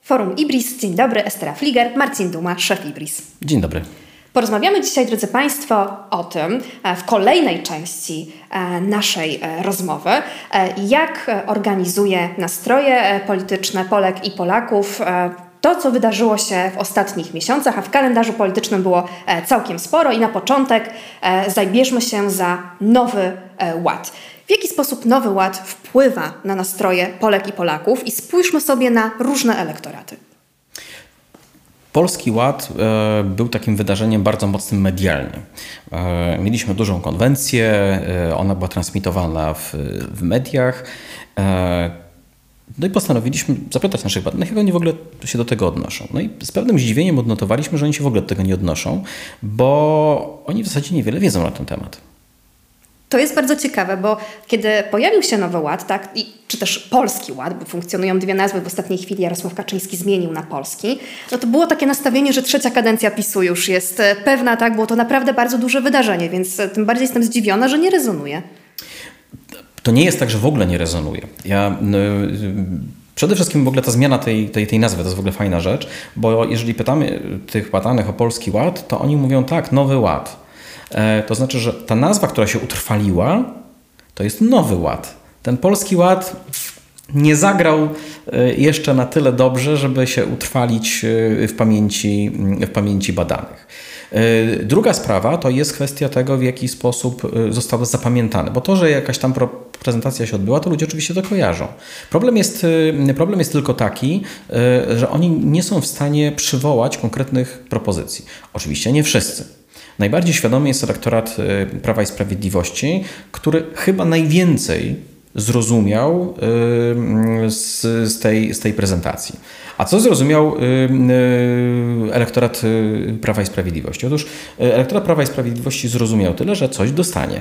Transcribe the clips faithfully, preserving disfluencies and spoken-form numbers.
Forum Ibris. Dzień dobry, Estera Fliger, Marcin Duma, szef Ibris. Dzień dobry. Porozmawiamy dzisiaj, drodzy Państwo, o tym w kolejnej części naszej rozmowy, jak organizuje nastroje polityczne Polek i Polaków to, co wydarzyło się w ostatnich miesiącach, a w kalendarzu politycznym było całkiem sporo i na początek zabierzmy się za Nowy Ład. W jaki sposób Nowy Ład wpływa na nastroje Polek i Polaków i spójrzmy sobie na różne elektoraty. Polski Ład e, był takim wydarzeniem bardzo mocnym medialnie. E, mieliśmy dużą konwencję, e, ona była transmitowana w, w mediach. E, no i postanowiliśmy zapytać naszych badanych, jak oni w ogóle się do tego odnoszą. No i z pewnym zdziwieniem odnotowaliśmy, że oni się w ogóle do tego nie odnoszą, bo oni w zasadzie niewiele wiedzą na ten temat. To jest bardzo ciekawe, bo kiedy pojawił się Nowy Ład, tak, i, czy też Polski Ład, bo funkcjonują dwie nazwy, w ostatniej chwili Jarosław Kaczyński zmienił na polski, no to było takie nastawienie, że trzecia kadencja PiSu już jest pewna, tak, było to naprawdę bardzo duże wydarzenie, więc tym bardziej jestem zdziwiona, że nie rezonuje. To nie jest tak, że w ogóle nie rezonuje. Ja... Przede wszystkim w ogóle ta zmiana tej, tej, tej nazwy to jest w ogóle fajna rzecz, bo jeżeli pytamy tych badanych o Polski Ład, to oni mówią tak, Nowy Ład. To znaczy, że ta nazwa, która się utrwaliła, to jest Nowy Ład. Ten Polski Ład nie zagrał jeszcze na tyle dobrze, żeby się utrwalić w pamięci, w pamięci badanych. Druga sprawa to jest kwestia tego, w jaki sposób zostało zapamiętane, bo to, że jakaś tam prezentacja się odbyła, to ludzie oczywiście to kojarzą. Problem jest, problem jest tylko taki, że oni nie są w stanie przywołać konkretnych propozycji. Oczywiście nie wszyscy. Najbardziej świadomy jest elektorat Prawa i Sprawiedliwości, który chyba najwięcej zrozumiał z, z, tej, z tej prezentacji. A co zrozumiał elektorat Prawa i Sprawiedliwości? Otóż elektorat Prawa i Sprawiedliwości zrozumiał tyle, że coś dostanie.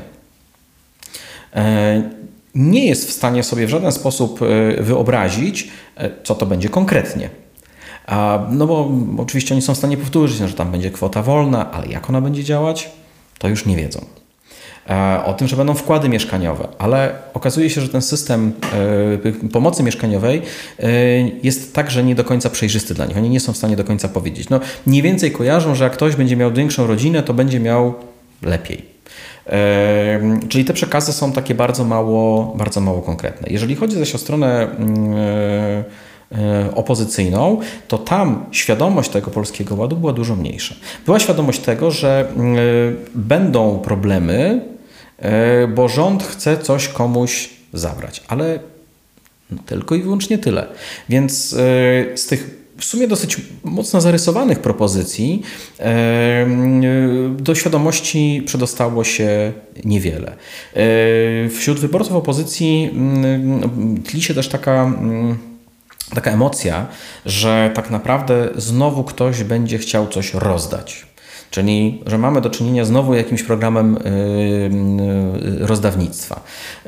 Nie jest w stanie sobie w żaden sposób wyobrazić, co to będzie konkretnie. No bo oczywiście oni są w stanie powtórzyć, że tam będzie kwota wolna, ale jak ona będzie działać, to już nie wiedzą. O tym, że będą wkłady mieszkaniowe, ale okazuje się, że ten system pomocy mieszkaniowej jest także nie do końca przejrzysty dla nich. Oni nie są w stanie do końca powiedzieć. No, mniej więcej kojarzą, że jak ktoś będzie miał większą rodzinę, to będzie miał lepiej. Czyli te przekazy są takie bardzo mało, bardzo mało konkretne. Jeżeli chodzi zaś o stronę opozycyjną, to tam świadomość tego Polskiego Ładu była dużo mniejsza. Była świadomość tego, że będą problemy, bo rząd chce coś komuś zabrać, ale tylko i wyłącznie tyle. Więc z tych w sumie dosyć mocno zarysowanych propozycji do świadomości przedostało się niewiele. Wśród wyborców opozycji tli się też taka Taka emocja, że tak naprawdę znowu ktoś będzie chciał coś rozdać. Czyli, że mamy do czynienia znowu jakimś programem yy, rozdawnictwa. Yy,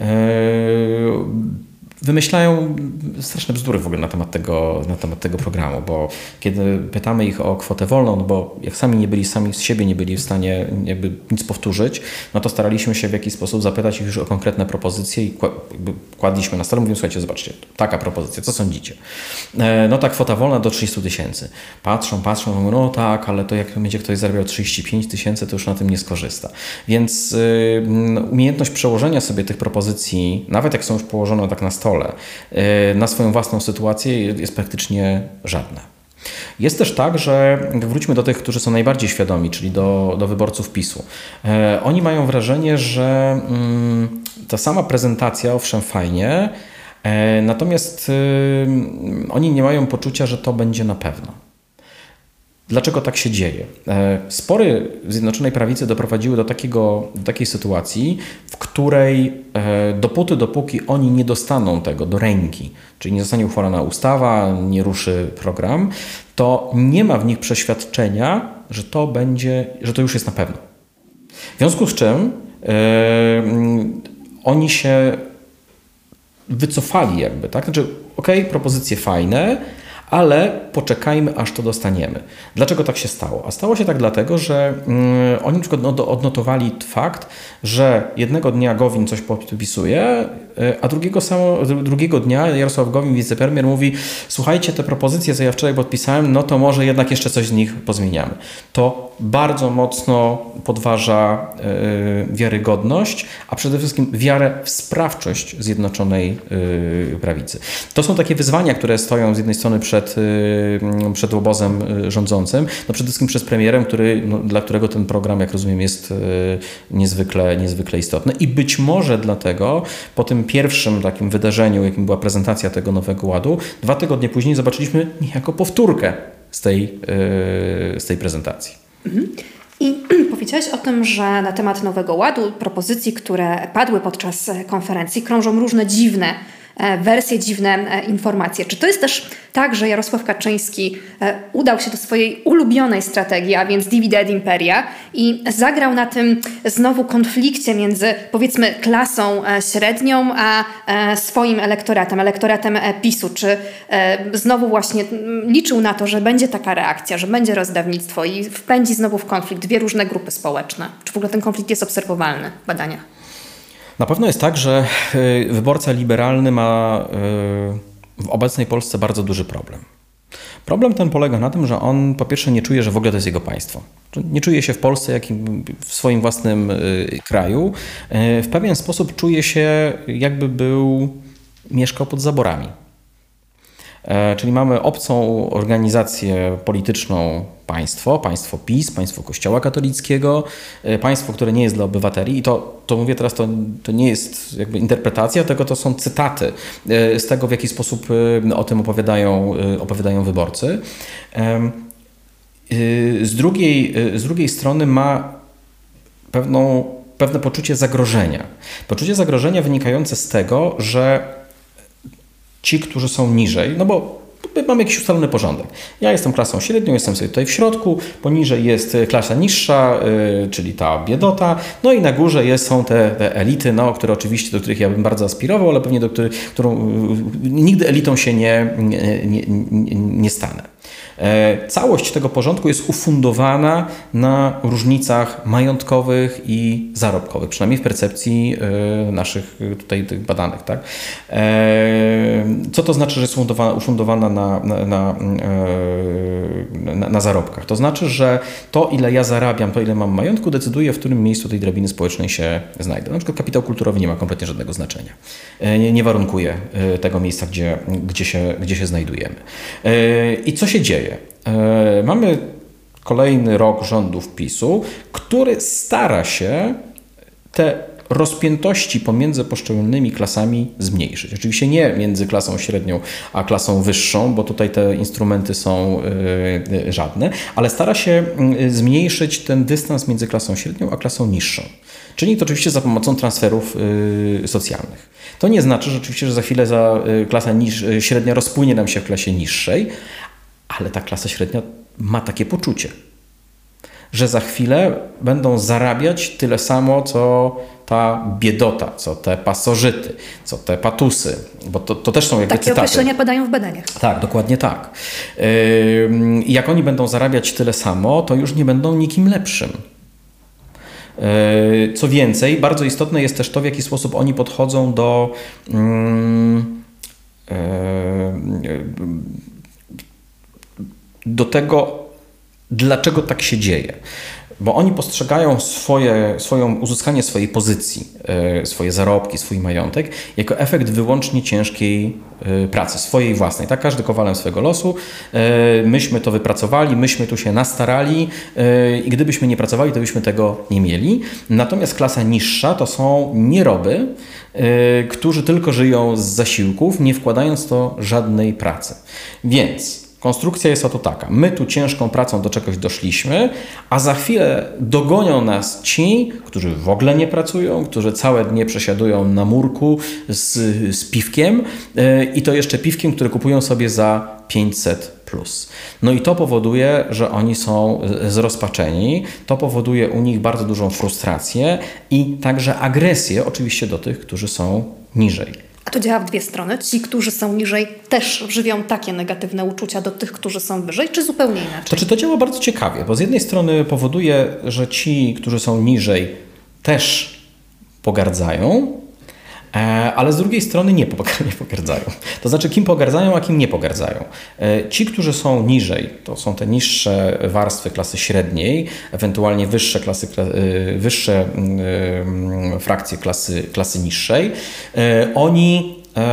Wymyślają straszne bzdury w ogóle na temat tego, na temat tego programu, bo kiedy pytamy ich o kwotę wolną, no bo jak sami nie byli, sami z siebie nie byli w stanie jakby nic powtórzyć, no to staraliśmy się w jakiś sposób zapytać ich już o konkretne propozycje i kładliśmy na stole, mówimy, słuchajcie, zobaczcie, taka propozycja, co sądzicie? No ta kwota wolna do trzydziestu tysięcy. Patrzą, patrzą, mówią, no tak, ale to jak będzie ktoś zarabiał trzydzieści pięć tysięcy, to już na tym nie skorzysta. Więc yy, umiejętność przełożenia sobie tych propozycji, nawet jak są już położone tak na stole, na swoją własną sytuację jest praktycznie żadna. Jest też tak, że wróćmy do tych, którzy są najbardziej świadomi, czyli do, do wyborców PiSu. E, oni mają wrażenie, że mm, ta sama prezentacja, owszem, fajnie, e, natomiast e, oni nie mają poczucia, że to będzie na pewno. Dlaczego tak się dzieje? Spory Zjednoczonej Prawicy doprowadziły do, takiego, do takiej sytuacji, w której dopóty, dopóki oni nie dostaną tego do ręki, czyli nie zostanie uchwalona ustawa, nie ruszy program, to nie ma w nich przeświadczenia, że to będzie, że to już jest na pewno. W związku z czym yy, oni się wycofali jakby, tak? Znaczy, okej, propozycje fajne, ale poczekajmy, aż to dostaniemy. Dlaczego tak się stało? A stało się tak dlatego, że mm, oni na przykład odnotowali fakt, że jednego dnia Gowin coś podpisuje, a drugiego, samo, drugiego dnia Jarosław Gowin, wicepremier, mówi: słuchajcie, te propozycje, co ja wczoraj podpisałem, no to może jednak jeszcze coś z nich pozmieniamy. To bardzo mocno podważa y, wiarygodność, a przede wszystkim wiarę w sprawczość Zjednoczonej y, Prawicy. To są takie wyzwania, które stoją z jednej strony przed, y, przed obozem rządzącym, no przede wszystkim przez premierem, który, no, dla którego ten program, jak rozumiem, jest y, niezwykle, niezwykle istotny. I być może dlatego po tym pierwszym takim wydarzeniu, jakim była prezentacja tego Nowego Ładu, dwa tygodnie później zobaczyliśmy niejako powtórkę z tej, yy, z tej prezentacji. Mhm. I powiedziałeś o tym, że na temat Nowego Ładu, propozycji, które padły podczas konferencji, krążą różne dziwne wersje, dziwne informacje. Czy to jest też tak, że Jarosław Kaczyński udał się do swojej ulubionej strategii, a więc divide et imperia, i zagrał na tym znowu konflikcie między, powiedzmy, klasą średnią a swoim elektoratem, elektoratem PiSu? Czy znowu właśnie liczył na to, że będzie taka reakcja, że będzie rozdawnictwo i wpędzi znowu w konflikt dwie różne grupy społeczne? Czy w ogóle ten konflikt jest obserwowalny w badaniach? Na pewno jest tak, że wyborca liberalny ma w obecnej Polsce bardzo duży problem. Problem ten polega na tym, że on po pierwsze nie czuje, że w ogóle to jest jego państwo. Nie czuje się w Polsce, jak i w swoim własnym kraju. W pewien sposób czuje się, jakby był, mieszkał pod zaborami. Czyli mamy obcą organizację polityczną państwo, państwo PiS, państwo Kościoła katolickiego, państwo, które nie jest dla obywateli. I to, to mówię teraz, to, to nie jest jakby interpretacja, tylko to są cytaty z tego, w jaki sposób o tym opowiadają, opowiadają wyborcy. Z drugiej, z drugiej strony ma pewną, pewne poczucie zagrożenia. Poczucie zagrożenia wynikające z tego, że ci, którzy są niżej, no bo mamy jakiś ustalony porządek. Ja jestem klasą średnią, jestem sobie tutaj w środku, poniżej jest klasa niższa, yy, czyli ta biedota, no i na górze jest, są te, te elity, no, które oczywiście, do których ja bym bardzo aspirował, ale pewnie do których, którą yy, nigdy elitą się nie, nie, nie, nie stanę. Całość tego porządku jest ufundowana na różnicach majątkowych i zarobkowych, przynajmniej w percepcji naszych tutaj tych badanych. Tak? Co to znaczy, że jest ufundowana na, na, na, na, na zarobkach? To znaczy, że to, ile ja zarabiam, to, ile mam majątku, decyduje, w którym miejscu tej drabiny społecznej się znajdę. Na przykład kapitał kulturowy nie ma kompletnie żadnego znaczenia. Nie, nie warunkuje tego miejsca, gdzie, gdzie, się, gdzie się znajdujemy. I co się dzieje? Mamy kolejny rok rządów PiSu, który stara się te rozpiętości pomiędzy poszczególnymi klasami zmniejszyć. Oczywiście nie między klasą średnią a klasą wyższą, bo tutaj te instrumenty są yy, żadne, ale stara się zmniejszyć ten dystans między klasą średnią a klasą niższą. Czyni to oczywiście za pomocą transferów yy, socjalnych. To nie znaczy że oczywiście, że za chwilę za yy, klasa niż, yy, średnia rozpłynie nam się w klasie niższej, ale ta klasa średnia ma takie poczucie, że za chwilę będą zarabiać tyle samo, co ta biedota, co te pasożyty, co te patusy, bo to, to też są jakby takie cytaty. Takie określenia padają w badaniach. Tak, dokładnie tak. I jak oni będą zarabiać tyle samo, to już nie będą nikim lepszym. Co więcej, bardzo istotne jest też to, w jaki sposób oni podchodzą do mm, do tego, dlaczego tak się dzieje. Bo oni postrzegają swoje, swoją, uzyskanie swojej pozycji, swoje zarobki, swój majątek jako efekt wyłącznie ciężkiej pracy, swojej własnej. Tak, każdy kowalem swojego losu. Myśmy to wypracowali, myśmy tu się nastarali i gdybyśmy nie pracowali, to byśmy tego nie mieli. Natomiast klasa niższa to są nieroby, którzy tylko żyją z zasiłków, nie wkładając to żadnej pracy. Więc konstrukcja jest oto taka. My tu ciężką pracą do czegoś doszliśmy, a za chwilę dogonią nas ci, którzy w ogóle nie pracują, którzy całe dnie przesiadują na murku z, z piwkiem yy, i to jeszcze piwkiem, które kupują sobie za pięćset plus. No i to powoduje, że oni są zrozpaczeni, to powoduje u nich bardzo dużą frustrację i także agresję oczywiście do tych, którzy są niżej. A to działa w dwie strony. Ci, którzy są niżej, też żywią takie negatywne uczucia do tych, którzy są wyżej, czy zupełnie inaczej? To czy to działa bardzo ciekawie, bo z jednej strony powoduje, że ci, którzy są niżej, też pogardzają, ale z drugiej strony nie pogardzają. To znaczy, kim pogardzają, a kim nie pogardzają. Ci, którzy są niżej, to są te niższe warstwy klasy średniej, ewentualnie wyższe, klasy, wyższe frakcje klasy, klasy niższej. Oni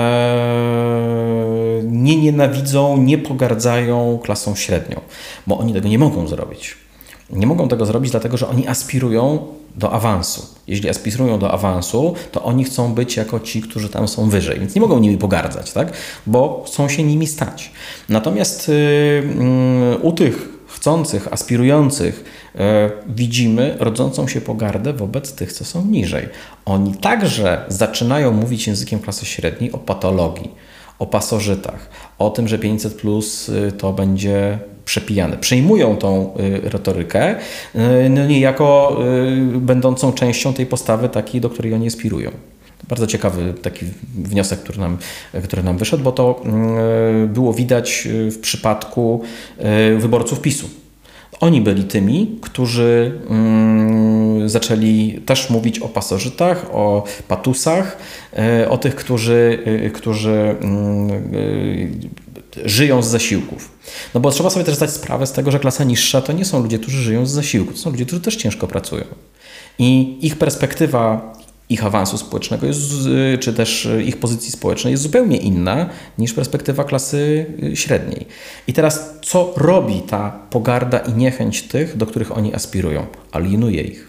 nie nienawidzą, nie pogardzają klasą średnią, bo oni tego nie mogą zrobić. Nie mogą tego zrobić, dlatego że oni aspirują do awansu. Jeśli aspirują do awansu, to oni chcą być jako ci, którzy tam są wyżej, więc nie mogą nimi pogardzać, tak? Bo chcą się nimi stać. Natomiast yy, u tych chcących, aspirujących yy, widzimy rodzącą się pogardę wobec tych, co są niżej. Oni także zaczynają mówić językiem klasy średniej o patologii, o pasożytach, o tym, że pięćset plus to będzie przepijane. Przyjmują tą y, retorykę y, no niejako y, będącą częścią tej postawy takiej, do której oni aspirują. To bardzo ciekawy taki wniosek, który nam, który nam wyszedł, bo to y, było widać w przypadku y, wyborców PiSu. Oni byli tymi, którzy y, zaczęli też mówić o pasożytach, o patusach, y, o tych, którzy, y, którzy y, y, żyją z zasiłków. No bo trzeba sobie też zdać sprawę z tego, że klasa niższa to nie są ludzie, którzy żyją z zasiłku. To są ludzie, którzy też ciężko pracują. I ich perspektywa ich awansu społecznego, jest, czy też ich pozycji społecznej jest zupełnie inna niż perspektywa klasy średniej. I teraz co robi ta pogarda i niechęć tych, do których oni aspirują? Alienuje ich.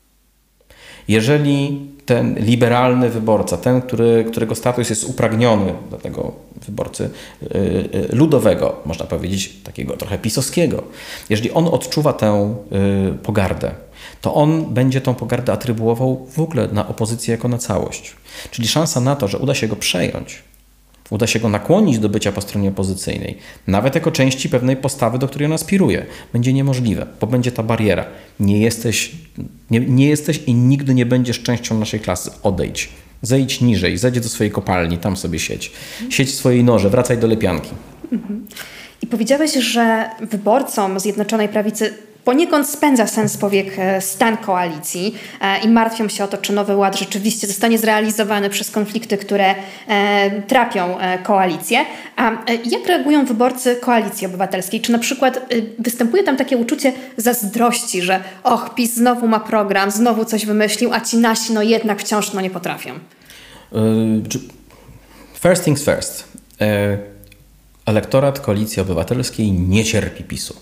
Jeżeli ten liberalny wyborca, ten, który, którego status jest upragniony do tego wyborcy yy, yy, ludowego, można powiedzieć takiego trochę pisowskiego, jeżeli on odczuwa tę yy, pogardę, to on będzie tą pogardę atrybuował w ogóle na opozycję jako na całość. Czyli szansa na to, że uda się go przejąć, uda się go nakłonić do bycia po stronie opozycyjnej, nawet jako części pewnej postawy, do której on aspiruje, będzie niemożliwe, bo będzie ta bariera. Nie jesteś, nie, nie jesteś i nigdy nie będziesz częścią naszej klasy. Odejdź. Zejdź niżej, zejdź do swojej kopalni, tam sobie siedź. Siedź w swojej norze, wracaj do lepianki. Mhm. I powiedziałeś, że wyborcom Zjednoczonej Prawicy poniekąd spędza sens powiek stan koalicji i martwią się o to, czy Nowy Ład rzeczywiście zostanie zrealizowany przez konflikty, które trapią koalicję. A jak reagują wyborcy Koalicji Obywatelskiej? Czy na przykład występuje tam takie uczucie zazdrości, że och, PiS znowu ma program, znowu coś wymyślił, a ci nasi no jednak wciąż no nie potrafią? First things first. Elektorat Koalicji Obywatelskiej nie cierpi PiSu.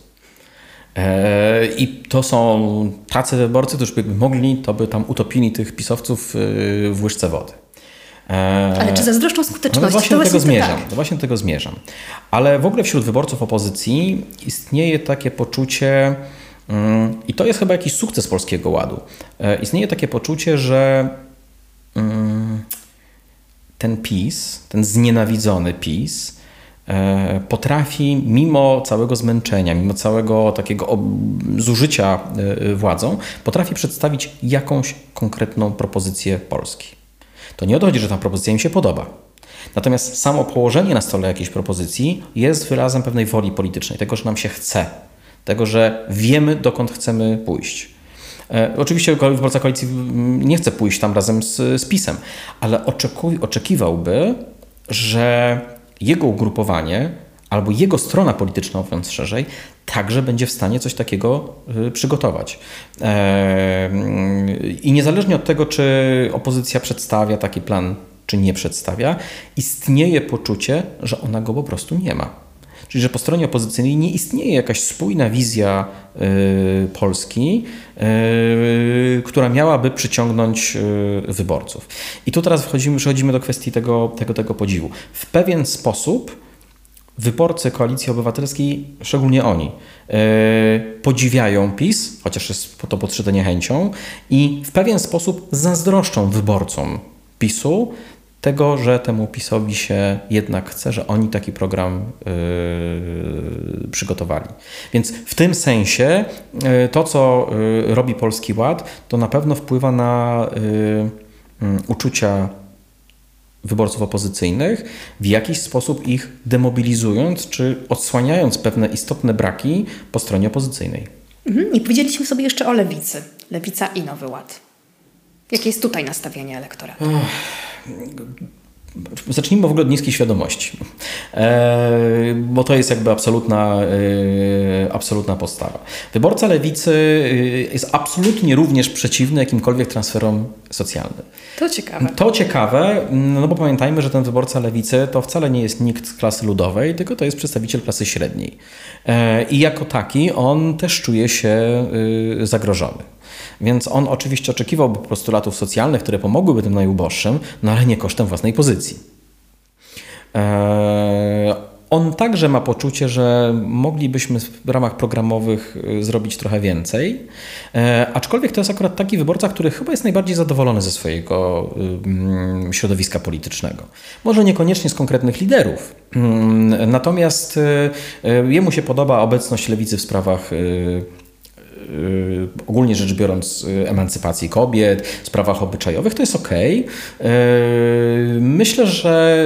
I to są tacy wyborcy, którzy by mogli, to by tam utopili tych pisowców w łyżce wody. Ale czy zazdroszczą skuteczności? No właśnie, do tego zmierzam, tak. to właśnie do tego zmierzam. Ale w ogóle wśród wyborców opozycji istnieje takie poczucie, i to jest chyba jakiś sukces Polskiego Ładu, istnieje takie poczucie, że ten PiS, ten znienawidzony PiS, potrafi mimo całego zmęczenia, mimo całego takiego zużycia władzą, potrafi przedstawić jakąś konkretną propozycję Polski. To nie odchodzi, że ta propozycja im się podoba. Natomiast samo położenie na stole jakiejś propozycji jest wyrazem pewnej woli politycznej, tego, że nam się chce, tego, że wiemy, dokąd chcemy pójść. E, oczywiście wyborca koalicji nie chce pójść tam razem z, z PiS-em, ale oczekuj, oczekiwałby, że jego ugrupowanie albo jego strona polityczna, mówiąc szerzej, także będzie w stanie coś takiego y, przygotować. E, I niezależnie od tego, czy opozycja przedstawia taki plan, czy nie przedstawia, istnieje poczucie, że ona go po prostu nie ma. Czyli że po stronie opozycyjnej nie istnieje jakaś spójna wizja y, Polski, y, która miałaby przyciągnąć y, wyborców. I tu teraz wchodzimy, przechodzimy do kwestii tego, tego, tego podziwu. W pewien sposób wyborcy Koalicji Obywatelskiej, szczególnie oni, y, podziwiają PiS, chociaż jest to podszyte niechęcią, i w pewien sposób zazdroszczą wyborcom PiSu tego, że temu PiS-owi się jednak chce, że oni taki program yy, przygotowali. Więc w tym sensie yy, to, co yy, robi Polski Ład, to na pewno wpływa na yy, yy, uczucia wyborców opozycyjnych, w jakiś sposób ich demobilizując czy odsłaniając pewne istotne braki po stronie opozycyjnej. Mhm. I powiedzieliśmy sobie jeszcze o lewicy. Lewica i Nowy Ład. Jakie jest tutaj nastawienie elektoratu? Zacznijmy w ogóle od niskiej świadomości, e, bo to jest jakby absolutna, e, absolutna postawa. Wyborca lewicy jest absolutnie również przeciwny jakimkolwiek transferom socjalnym. To ciekawe. To ciekawe, no bo pamiętajmy, że ten wyborca lewicy to wcale nie jest nikt z klasy ludowej, tylko to jest przedstawiciel klasy średniej. E, I jako taki on też czuje się y, zagrożony. Więc on oczywiście oczekiwałby postulatów socjalnych, które pomogłyby tym najuboższym, no ale nie kosztem własnej pozycji. Eee, on także ma poczucie, że moglibyśmy w ramach programowych zrobić trochę więcej, eee, aczkolwiek to jest akurat taki wyborca, który chyba jest najbardziej zadowolony ze swojego y, środowiska politycznego. Może niekoniecznie z konkretnych liderów, y, natomiast y, jemu się podoba obecność lewicy w sprawach y, ogólnie rzecz biorąc emancypacji kobiet, w sprawach obyczajowych, to jest okej. Myślę, że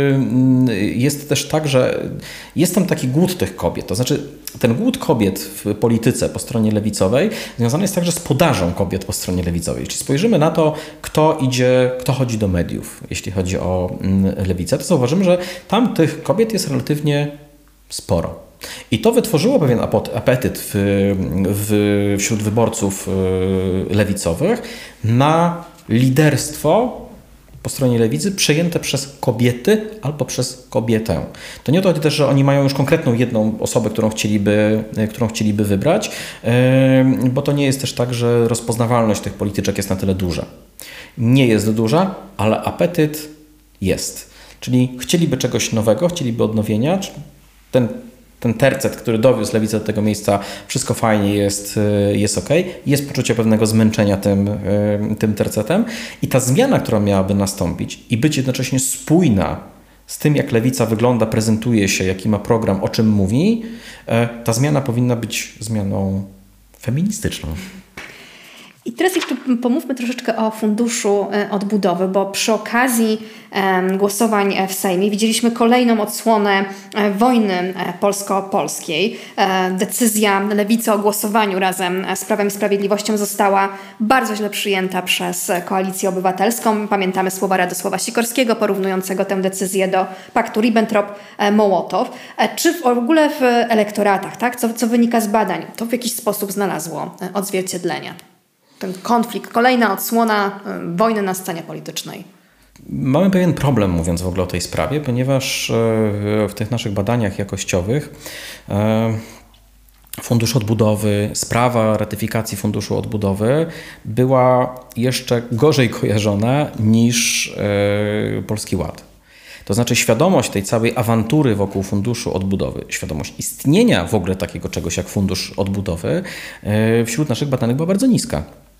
jest też tak, że jest tam taki głód tych kobiet. To znaczy ten głód kobiet w polityce po stronie lewicowej związany jest także z podażą kobiet po stronie lewicowej. Jeśli spojrzymy na to, kto idzie, kto chodzi do mediów, jeśli chodzi o lewicę, to zauważymy, że tam tych kobiet jest relatywnie sporo. I to wytworzyło pewien apetyt w, w, wśród wyborców lewicowych na liderstwo po stronie lewicy przejęte przez kobiety albo przez kobietę. To nie o to chodzi też, że oni mają już konkretną jedną osobę, którą chcieliby, którą chcieliby wybrać, bo to nie jest też tak, że rozpoznawalność tych polityczek jest na tyle duża. Nie jest duża, ale apetyt jest. Czyli chcieliby czegoś nowego, chcieliby odnowienia. Ten Ten tercet, który dowiózł lewicę do tego miejsca, wszystko fajnie, jest, jest ok. Jest poczucie pewnego zmęczenia tym, tym tercetem. I ta zmiana, która miałaby nastąpić i być jednocześnie spójna z tym, jak lewica wygląda, prezentuje się, jaki ma program, o czym mówi, ta zmiana powinna być zmianą feministyczną. I teraz jeszcze pomówmy troszeczkę o Funduszu Odbudowy, bo przy okazji głosowań w Sejmie widzieliśmy kolejną odsłonę wojny polsko-polskiej. Decyzja lewicy o głosowaniu razem z Prawem i Sprawiedliwością została bardzo źle przyjęta przez Koalicję Obywatelską. Pamiętamy słowa Radosława Sikorskiego porównującego tę decyzję do paktu Ribbentrop-Mołotow. Czy w ogóle w elektoratach, tak, co, co wynika z badań, to w jakiś sposób znalazło odzwierciedlenie? Ten konflikt, kolejna odsłona wojny na scenie politycznej. Mamy pewien problem, mówiąc w ogóle o tej sprawie, ponieważ w tych naszych badaniach jakościowych Fundusz Odbudowy, sprawa ratyfikacji Funduszu Odbudowy była jeszcze gorzej kojarzona niż Polski Ład. To znaczy świadomość tej całej awantury wokół Funduszu Odbudowy, świadomość istnienia w ogóle takiego czegoś jak Fundusz Odbudowy wśród naszych badanych była bardzo niska.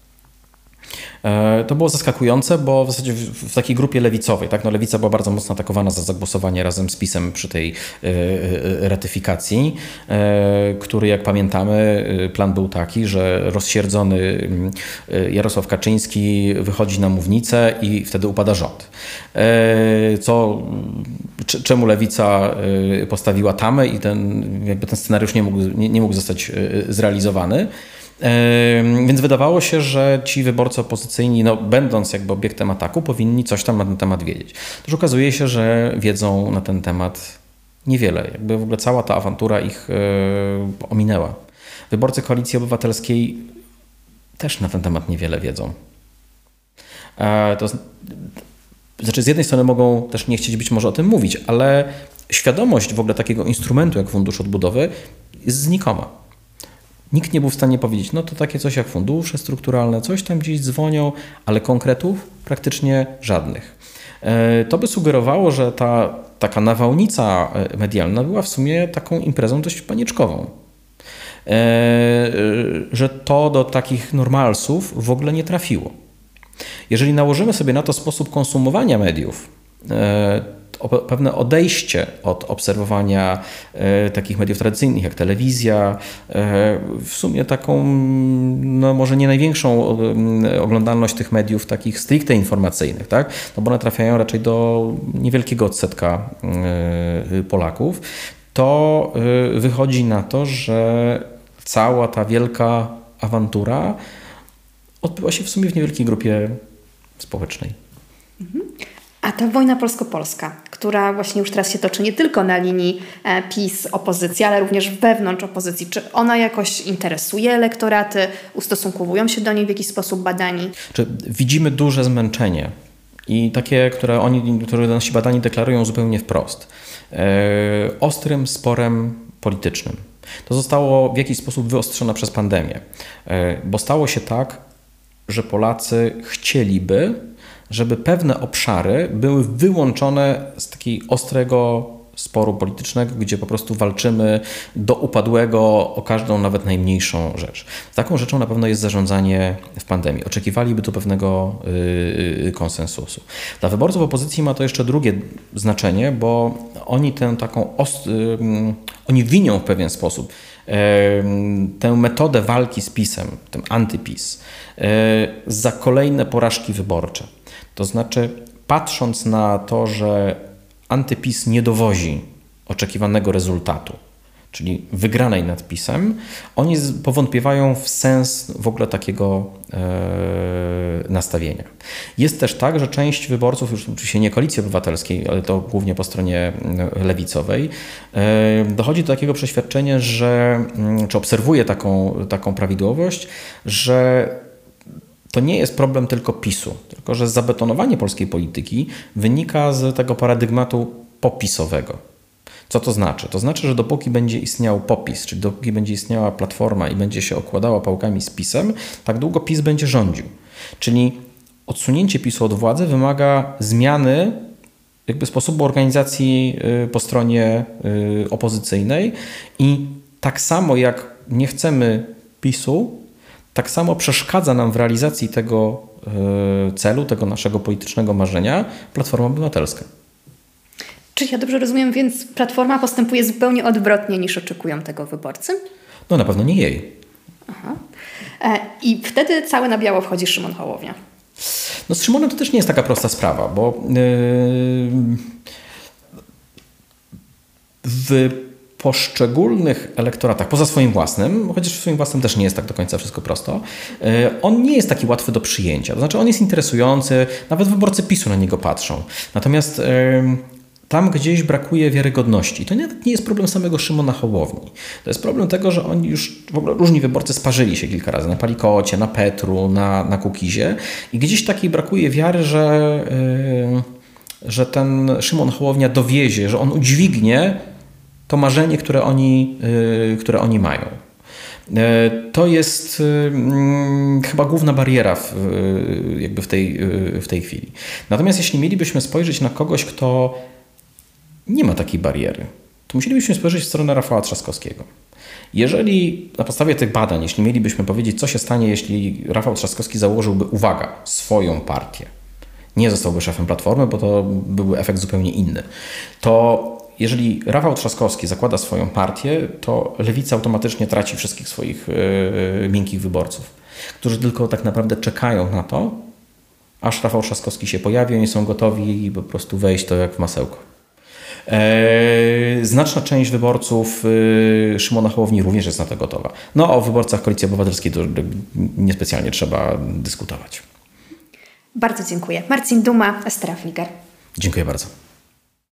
To było zaskakujące, bo w zasadzie w, w takiej grupie lewicowej, tak, no lewica była bardzo mocno atakowana za zagłosowanie razem z PiS-em przy tej y, y, ratyfikacji, y, który, jak pamiętamy, y, plan był taki, że rozsierdzony y, Jarosław Kaczyński wychodzi na mównicę i wtedy upada rząd. Y, co, c- czemu lewica y, postawiła tamę i ten, jakby ten scenariusz nie mógł, nie, nie mógł zostać y, zrealizowany. Więc wydawało się, że ci wyborcy opozycyjni, no, będąc jakby obiektem ataku, powinni coś tam na ten temat wiedzieć. Też okazuje się, że wiedzą na ten temat niewiele. Jakby w ogóle cała ta awantura ich yy, ominęła. Wyborcy Koalicji Obywatelskiej też na ten temat niewiele wiedzą. E, to znaczy z jednej strony mogą też nie chcieć być może o tym mówić, ale świadomość w ogóle takiego instrumentu jak Fundusz Odbudowy jest znikoma. Nikt nie był w stanie powiedzieć, no to takie coś jak fundusze strukturalne, coś tam gdzieś dzwonią, ale konkretów praktycznie żadnych. To by sugerowało, że ta taka nawałnica medialna była w sumie taką imprezą dość panieczkową. Że to do takich normalsów w ogóle nie trafiło. Jeżeli nałożymy sobie na to sposób konsumowania mediów, pewne odejście od obserwowania takich mediów tradycyjnych jak telewizja, w sumie taką, no może nie największą oglądalność tych mediów takich stricte informacyjnych, tak? No bo one trafiają raczej do niewielkiego odsetka Polaków, to wychodzi na to, że cała ta wielka awantura odbyła się w sumie w niewielkiej grupie społecznej. A ta wojna polsko-polska, która właśnie już teraz się toczy nie tylko na linii PiS-opozycji, ale również wewnątrz opozycji, czy ona jakoś interesuje elektoraty, ustosunkowują się do niej w jakiś sposób badani? Czy widzimy duże zmęczenie i takie, które oni, które nasi badani deklarują zupełnie wprost. E, ostrym sporem politycznym. To zostało w jakiś sposób wyostrzone przez pandemię, e, bo stało się tak, że Polacy chcieliby, żeby pewne obszary były wyłączone z takiego ostrego sporu politycznego, gdzie po prostu walczymy do upadłego o każdą, nawet najmniejszą rzecz. Taką rzeczą na pewno jest zarządzanie w pandemii. Oczekiwaliby tu pewnego yy, konsensusu. Dla wyborców opozycji ma to jeszcze drugie znaczenie, bo oni tę taką ost- yy, oni winią w pewien sposób yy, tę metodę walki z PiS-em, ten antypis, yy, za kolejne porażki wyborcze. To znaczy, patrząc na to, że antypis nie dowozi oczekiwanego rezultatu, czyli wygranej nad PiS-em, oni powątpiewają w sens w ogóle takiego e, nastawienia. Jest też tak, że część wyborców, już oczywiście nie Koalicji Obywatelskiej, ale to głównie po stronie lewicowej, e, dochodzi do takiego przeświadczenia, że, czy obserwuje taką, taką prawidłowość, że to nie jest problem tylko PiS-u, tylko że zabetonowanie polskiej polityki wynika z tego paradygmatu popisowego. Co to znaczy? To znaczy, że dopóki będzie istniał popis, czyli dopóki będzie istniała Platforma i będzie się okładała pałkami z PiS-em, tak długo PiS będzie rządził. Czyli odsunięcie PiS-u od władzy wymaga zmiany jakby sposobu organizacji po stronie opozycyjnej i tak samo jak nie chcemy PiS-u, tak samo przeszkadza nam w realizacji tego celu, tego naszego politycznego marzenia Platforma Obywatelska. Czy ja dobrze rozumiem, więc Platforma postępuje zupełnie odwrotnie niż oczekują tego wyborcy? No na pewno nie jej. Aha. I wtedy cały na biało wchodzi Szymon Hołownia. No z Szymonem to też nie jest taka prosta sprawa, bo yy, w poszczególnych elektoratach, poza swoim własnym, chociaż w swoim własnym też nie jest tak do końca wszystko prosto, on nie jest taki łatwy do przyjęcia. To znaczy on jest interesujący, nawet wyborcy PiS-u na niego patrzą. Natomiast tam gdzieś brakuje wiarygodności. To nie, nie jest problem samego Szymona Hołowni. To jest problem tego, że oni już w ogóle różni wyborcy sparzyli się kilka razy na Palikocie, na Petru, na, na Kukizie i gdzieś takiej brakuje wiary, że, yy, że ten Szymon Hołownia dowiezie, że on udźwignie to marzenie, które oni, yy, które oni mają. Yy, to jest yy, chyba główna bariera w, yy, jakby w, tej, yy, w tej chwili. Natomiast jeśli mielibyśmy spojrzeć na kogoś, kto nie ma takiej bariery, to musielibyśmy spojrzeć w stronę Rafała Trzaskowskiego. Jeżeli na podstawie tych badań, jeśli mielibyśmy powiedzieć, co się stanie, jeśli Rafał Trzaskowski założyłby, uwaga, swoją partię, nie zostałby szefem Platformy, bo to byłby efekt zupełnie inny, to jeżeli Rafał Trzaskowski zakłada swoją partię, to Lewica automatycznie traci wszystkich swoich yy, miękkich wyborców, którzy tylko tak naprawdę czekają na to, aż Rafał Trzaskowski się pojawi, oni są gotowi po prostu wejść to jak w masełko. Eee, znaczna część wyborców yy, Szymona Hołowni również jest na to gotowa. No o wyborcach Koalicji Obywatelskiej to niespecjalnie trzeba dyskutować. Bardzo dziękuję. Marcin Duma, Estera Fliger. Dziękuję bardzo.